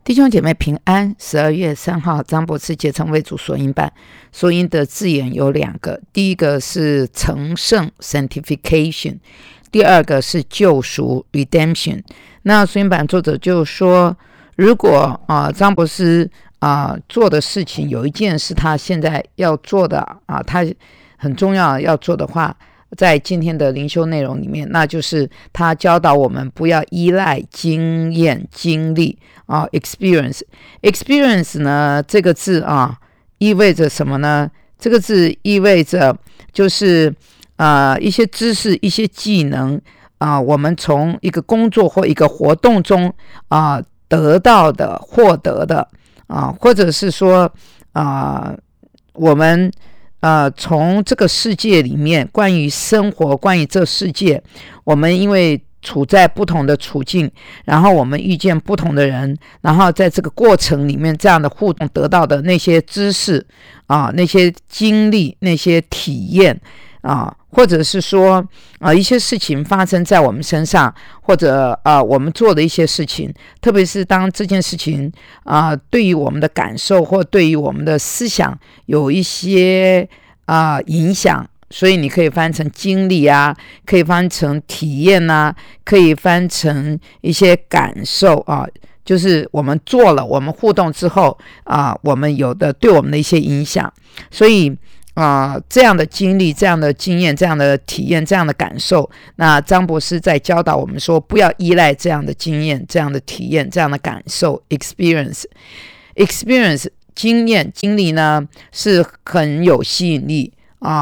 弟兄姐妹平安。12月3号，张博士结成为主索引版，索引的字眼有2个，第一个是成圣 sanctification， 第二个是救赎 redemption。那索引版作者就说，如果张博士做的事情有一件是他现在要做的他很重要要做的话，在今天的灵修内容里面，那就是他教导我们不要依赖经验经历experience 呢，这个字意味着什么呢？这个字意味着就是一些知识一些技能我们从一个工作或一个活动中得到的获得的或者是说我们从这个世界里面，关于生活，关于这世界，我们因为处在不同的处境，然后我们遇见不同的人，然后在这个过程里面这样的互动得到的那些知识那些经历，那些体验或者是说一些事情发生在我们身上，或者我们做的一些事情，特别是当这件事情对于我们的感受或对于我们的思想有一些影响，所以你可以翻成经历可以翻成体验可以翻成一些感受就是我们做了，我们互动之后我们有的对我们的一些影响。所以这样的经历，这样的经验，这样的体验，这样的感受，那张博士在教导我们说，不要依赖这样的经验，这样的体验，这样的感受 experience 经验经历呢是很有吸引力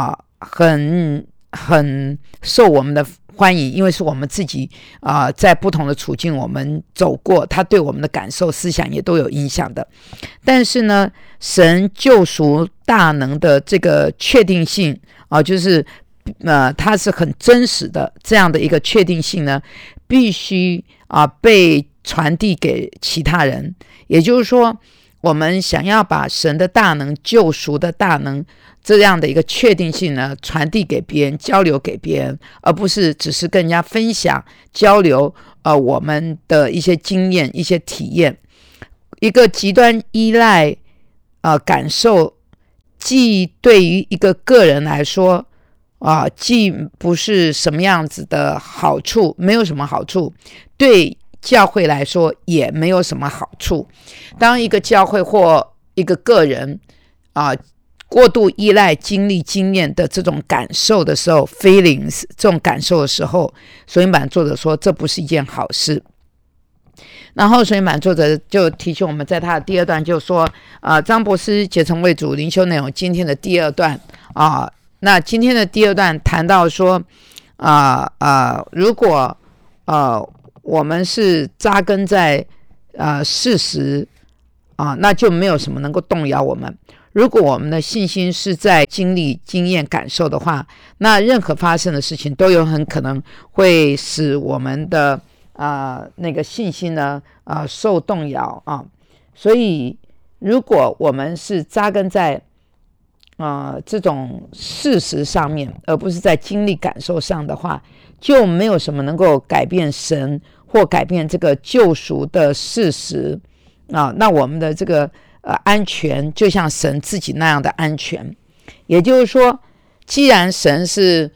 很受我们的欢迎，因为是我们自己在不同的处境我们走过，它对我们的感受思想也都有影响的。但是呢，神救赎大能的这个确定性就是它是很真实的，这样的一个确定性呢必须被传递给其他人。也就是说，我们想要把神的大能，救赎的大能这样的一个确定性呢传递给别人，交流给别人，而不是只是跟人家分享交流我们的一些经验一些体验。一个极端依赖感受，既对于一个个人来说既不是什么样子的好处，没有什么好处，对教会来说也没有什么好处。当一个教会或一个个人过度依赖经历经验的这种感受的时候 feelings 这种感受的时候，索引版作者说这不是一件好事。然后索引版作者就提醒我们，在他的第2段就说张博士结成为主灵修内容今天的第2段那今天的第2段谈到说如果我们是扎根在事实那就没有什么能够动摇我们。如果我们的信心是在经历经验感受的话，那任何发生的事情都有很可能会使我们的那个信心呢受动摇所以如果我们是扎根在这种事实上面，而不是在经历感受上的话，就没有什么能够改变神或改变这个救赎的事实那我们的这个安全就像神自己那样的安全。也就是说，既然神是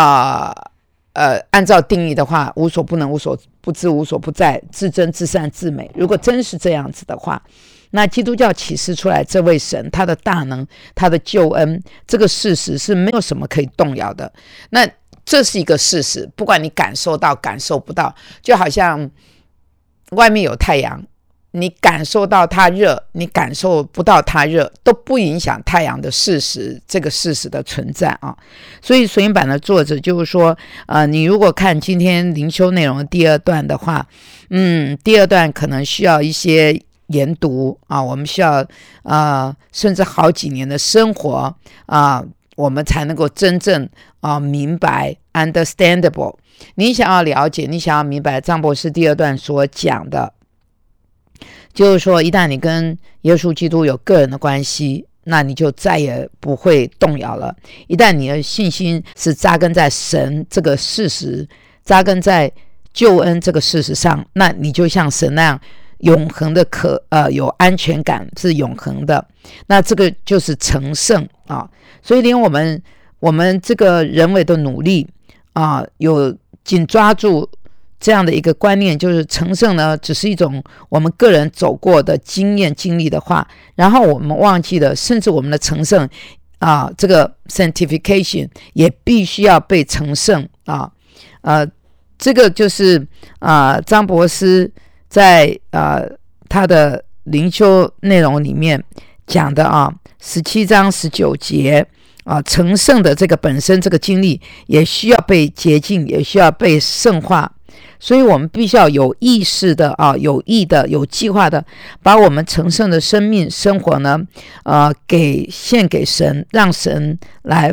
按照定义的话，无所不能，无所不知，无所不在，至真至善至美，如果真是这样子的话，那基督教启示出来这位神他的大能，他的救恩，这个事实是没有什么可以动摇的。那这是一个事实，不管你感受到感受不到，就好像外面有太阳，你感受到它热，你感受不到它热，都不影响太阳的事实，这个事实的存在所以索引版的作者就是说你如果看今天灵修内容的第2段的话第2段可能需要一些研读我们需要甚至好几年的生活我们才能够真正明白 understandable。 你想要了解，你想要明白张博士第2段所讲的，就是说一旦你跟耶稣基督有个人的关系，那你就再也不会动摇了。一旦你的信心是扎根在神这个事实，扎根在救恩这个事实上，那你就像神那样永恒的有安全感，是永恒的。那这个就是成圣啊。所以连我们这个人为的努力啊，有紧抓住这样的一个观念，就是成圣呢只是一种我们个人走过的经验经历的话，然后我们忘记了，甚至我们的成圣这个 sanctification 也必须要被成圣啊。这个就是张博士在他的灵修内容里面讲的17章19节成圣的这个本身这个经历也需要被洁净，也需要被圣化。所以我们必须要有意识的有意的有计划的把我们成圣的生命生活呢献给神，让神来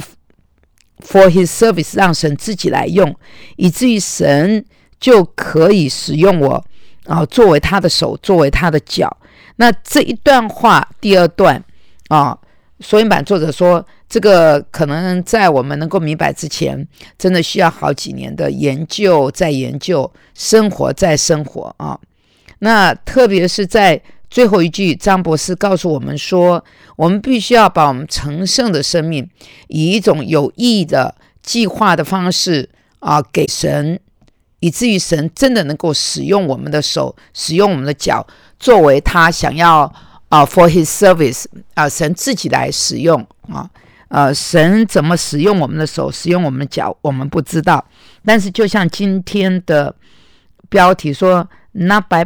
for his service， 让神自己来用，以至于神就可以使用我作为他的手，作为他的脚。那这一段话第二段索引版作者说，这个可能在我们能够明白之前，真的需要好几年的研究再研究，生活再生活那特别是在最后一句，张博士告诉我们说，我们必须要把我们成圣的生命以一种有意义的计划的方式给神，以至于神真的能够使用我们的手，使用我们的脚，作为他想要for his service 神自己来使用神怎么使用我们的手，使用我们的脚，我们不知道。但是就像今天的标题说 Not by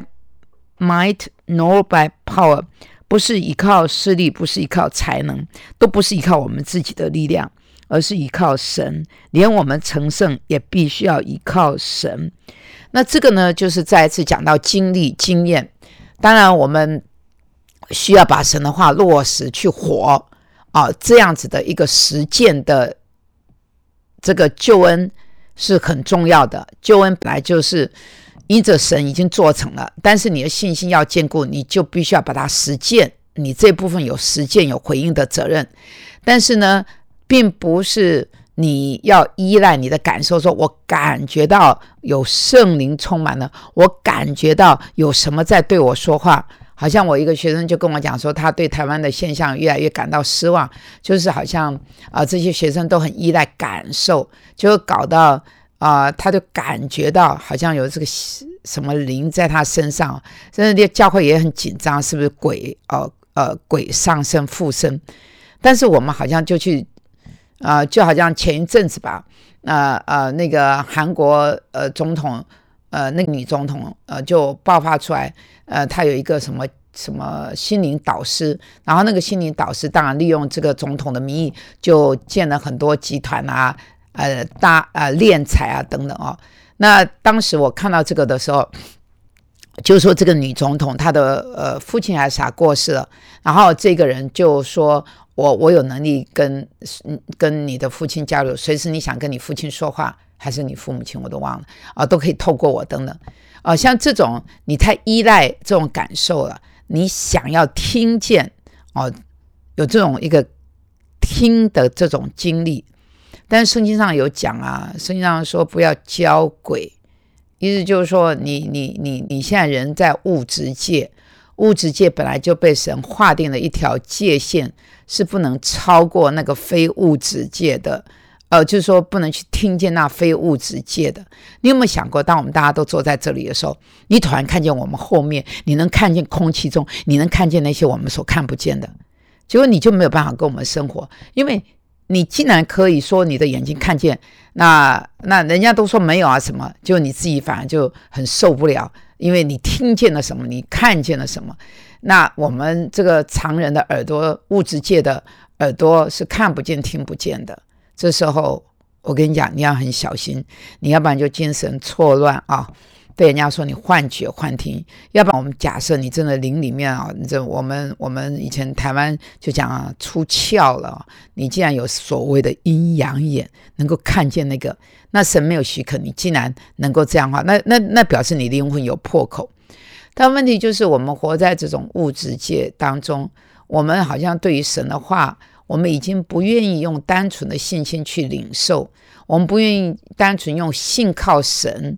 might nor by power， 不是依靠势力，不是依靠才能，都不是依靠我们自己的力量，而是依靠神。连我们成圣也必须要依靠神。那这个呢，就是再一次讲到经历经验。当然我们需要把神的话落实去活这样子的一个实践的这个救恩是很重要的。救恩本来就是因着神已经做成了，但是你的信心要坚固，你就必须要把它实践，你这部分有实践有回应的责任。但是呢，并不是你要依赖你的感受，说我感觉到有圣灵充满了，我感觉到有什么在对我说话。好像我一个学生就跟我讲说，他对台湾的现象越来越感到失望，就是好像这些学生都很依赖感受，就搞到他就感觉到好像有这个什么灵在他身上，甚至教会也很紧张，是不是鬼鬼上身附身？但是我们好像就去就好像前一阵子吧，那个韩国总统那个女总统就爆发出来，她有一个什么心灵导师，然后那个心灵导师当然利用这个总统的名义，就建了很多集团敛财等等那当时我看到这个的时候，就说这个女总统她的父亲还是啥过世了，然后这个人就说我有能力跟你的父亲交流，随时你想跟你父亲说话，还是你父母亲我都忘了都可以透过我等等像这种你太依赖这种感受了，你想要听见有这种一个听的这种经历。但是圣经上有讲圣经上说不要交鬼，意思就是说你现在人在物质界，物质界本来就被神划定了一条界限，是不能超过那个非物质界的就是说不能去听见那非物质界的。你有没有想过，当我们大家都坐在这里的时候，你突然看见我们后面，你能看见空气中，你能看见那些我们所看不见的，结果你就没有办法跟我们生活，因为你竟然可以说你的眼睛看见，那人家都说没有什么，就你自己反而就很受不了，因为你听见了什么，你看见了什么。那我们这个常人的耳朵，物质界的耳朵是看不见听不见的，这时候我跟你讲，你要很小心，你要不然就精神错乱被人家说你幻觉幻听，要不然我们假设你真的灵里面我们以前台湾就讲出窍了你既然有所谓的阴阳眼，能够看见那个，那神没有许可你竟然能够这样那表示你灵魂有破口。但问题就是我们活在这种物质界当中，我们好像对于神的话，我们已经不愿意用单纯的信心去领受，我们不愿意单纯用信靠神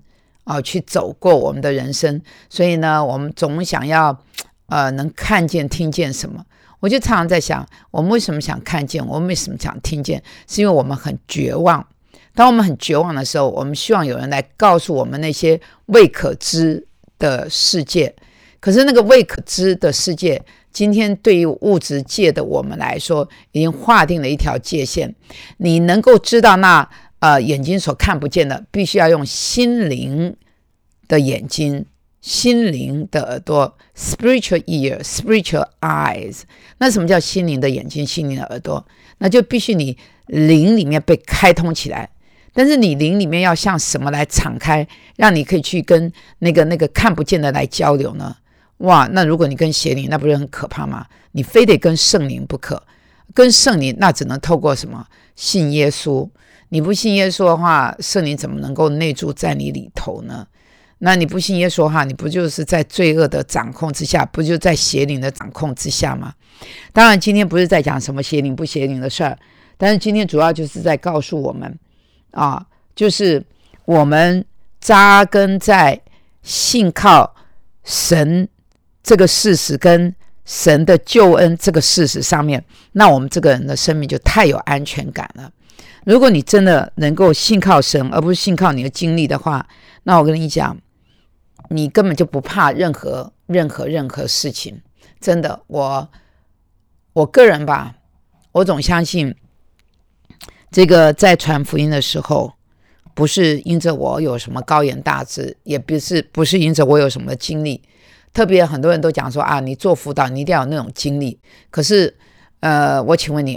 去走过我们的人生。所以呢，我们总想要能看见听见什么。我就常常在想，我们为什么想看见，我们为什么想听见，是因为我们很绝望。当我们很绝望的时候，我们希望有人来告诉我们那些未可知的世界。可是那个未可知的世界，今天对于物质界的我们来说，已经划定了一条界限。你能够知道那眼睛所看不见的，必须要用心灵的眼睛，心灵的耳朵 spiritual ear, spiritual eyes。 那什么叫心灵的眼睛，心灵的耳朵？那就必须你灵里面被开通起来。但是你灵里面要向什么来敞开，让你可以去跟那个看不见的来交流呢？哇，那如果你跟邪灵，那不是很可怕吗？你非得跟圣灵不可。跟圣灵那只能透过什么？信耶稣。你不信耶稣的话，圣灵怎么能够内住在你里头呢？那你不信耶稣的话，你不就是在罪恶的掌控之下，不就在邪灵的掌控之下吗？当然今天不是在讲什么邪灵不邪灵的事儿，但是今天主要就是在告诉我们就是我们扎根在信靠神这个事实跟神的救恩这个事实上面，那我们这个人的生命就太有安全感了。如果你真的能够信靠神，而不是信靠你的经历的话，那我跟你讲，你根本就不怕任何事情。真的，我个人吧，我总相信这个在传福音的时候，不是因着我有什么高言大志，也不是因着我有什么经历。特别很多人都讲说你做辅导你一定要有那种经历。可是我请问你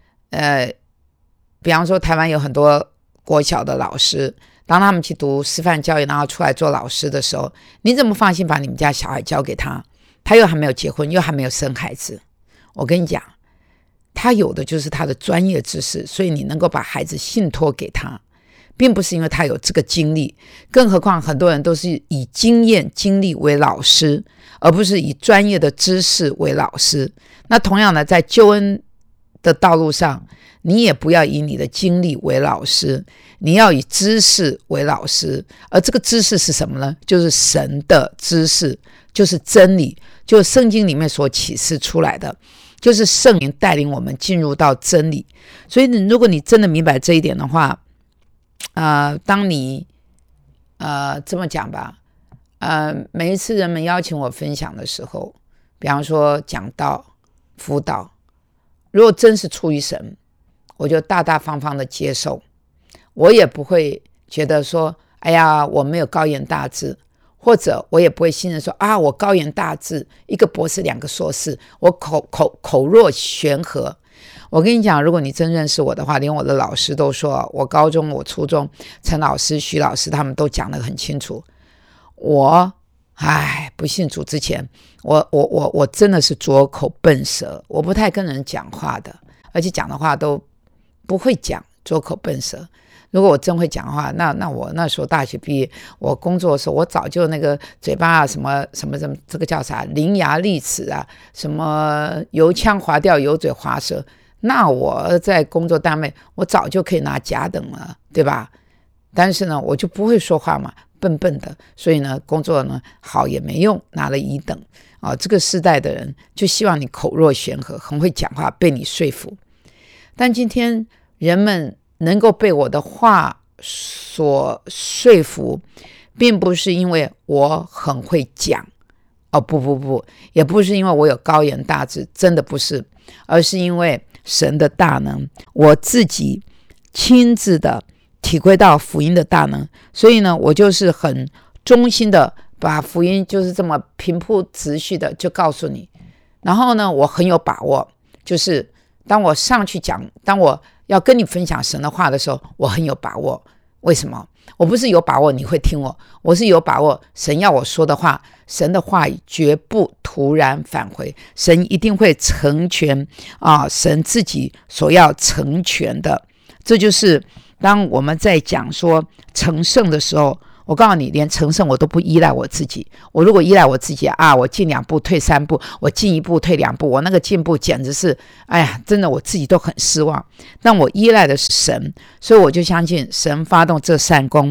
比方说台湾有很多国小的老师，当他们去读师范教育然后出来做老师的时候，你怎么放心把你们家小孩交给他？他又还没有结婚，又还没有生孩子。我跟你讲，他有的就是他的专业知识，所以你能够把孩子信托给他，并不是因为他有这个经历。更何况很多人都是以经验经历为老师，而不是以专业的知识为老师。那同样的，在救恩的道路上，你也不要以你的经历为老师，你要以知识为老师。而这个知识是什么呢？就是神的知识，就是真理，就是圣经里面所启示出来的，就是圣灵带领我们进入到真理。所以如果你真的明白这一点的话，当你这么讲吧，每一次人们邀请我分享的时候，比方说讲道辅导，如果真是出于神，我就大大方方的接受。我也不会觉得说哎呀我没有高言大志，或者我也不会信任说我高言大志，一个博士两个硕士，我口若悬河。我跟你讲，如果你真认识我的话，连我的老师都说，我高中我初中陈老师徐老师他们都讲得很清楚，我不信主之前，我真的是拙口笨舌，我不太跟人讲话的，而且讲的话都不会讲，拙口笨舌。如果我真会讲话，那我那时候大学毕业，我工作的时候，我早就那个嘴巴什么，这个叫啥，伶牙俐齿什么油腔滑调，油嘴滑舌，那我在工作单位，我早就可以拿甲等了，对吧？但是呢，我就不会说话嘛，笨笨的，所以呢，工作呢好也没用，拿了乙等这个世代的人就希望你口若悬河，很会讲话，被你说服。但今天人们能够被我的话所说服，并不是因为我很会讲不，也不是因为我有高言大志，真的不是，而是因为神的大能，我自己亲自的体会到福音的大能。所以呢，我就是很衷心的把福音就是这么平铺直叙的就告诉你。然后呢，我很有把握，就是当我上去讲，当我要跟你分享神的话的时候，我很有把握。为什么？我不是有把握你会听我，我是有把握神要我说的话，神的话语绝不突然返回，神一定会成全神自己所要成全的。这就是当我们在讲说成圣的时候，我告诉你，连成圣我都不依赖我自己。我如果依赖我自己我进2步退3步，我进1步退2步，我那个进步简直是真的我自己都很失望。但我依赖的是神，所以我就相信神发动这善功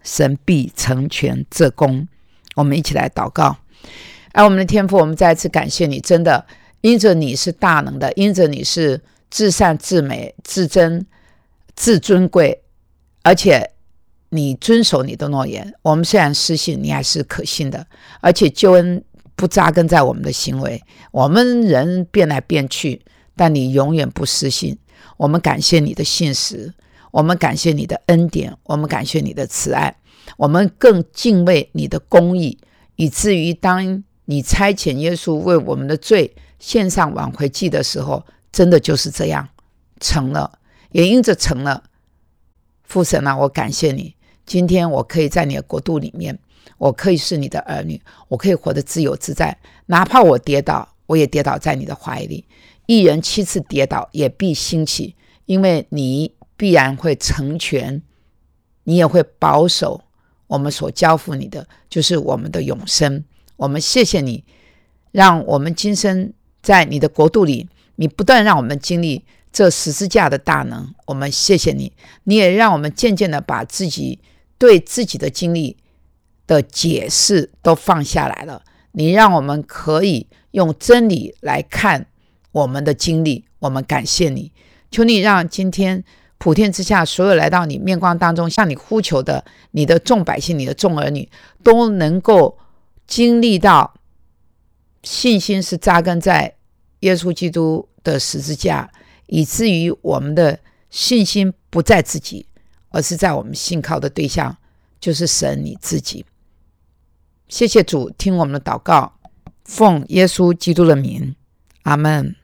神必成全这功。我们一起来祷告。我们的天父，我们再一次感谢你，真的因着你是大能的，因着你是至善至美至真至尊贵，而且你遵守你的诺言，我们虽然失信，你还是可信的，而且救恩不扎根在我们的行为，我们人变来变去，但你永远不失信。我们感谢你的信实，我们感谢你的恩典，我们感谢你的慈爱，我们更敬畏你的公义，以至于当你差遣耶稣为我们的罪献上挽回祭的时候，真的就是这样成了，也因着成了。父神啊，我感谢你，今天我可以在你的国度里面，我可以是你的儿女，我可以活得自由自在，哪怕我跌倒，我也跌倒在你的怀里。一人7次跌倒也必兴起，因为你必然会成全，你也会保守我们所交付你的，就是我们的永生。我们谢谢你，让我们今生在你的国度里，你不断让我们经历这十字架的大能。我们谢谢你，你也让我们渐渐的把自己对自己的经历的解释都放下来了，你让我们可以用真理来看我们的经历。我们感谢你，求你让今天普天之下所有来到你面光当中向你呼求的你的众百姓，你的众儿女，都能够经历到信心是扎根在耶稣基督的十字架，以至于我们的信心不在自己，而是在我们信靠的对象，就是神你自己。谢谢主，听我们的祷告，奉耶稣基督的名，阿们。